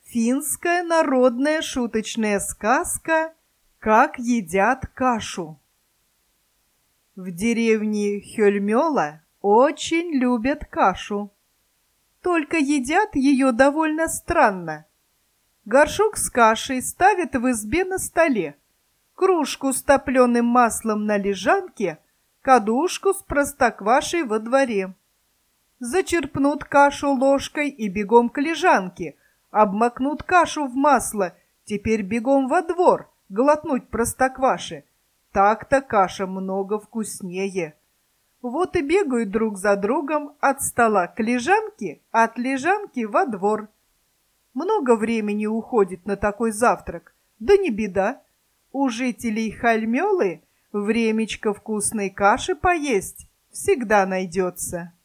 Финская народная шуточная сказка «Как едят кашу». В деревне Хёльмёла очень любят кашу. Только едят ее довольно странно. Горшок с кашей ставят в избе на столе, кружку с топленым маслом на лежанке, кадушку с простоквашей во дворе. Зачерпнут кашу ложкой и бегом к лежанке, обмакнут кашу в масло, теперь бегом во двор, глотнуть простокваши. Так-то каша много вкуснее. Вот и бегают друг за другом от стола к лежанке, от лежанки во двор. Много времени уходит на такой завтрак, да не беда. У жителей Хальмёлы времечко вкусной каши поесть всегда найдется.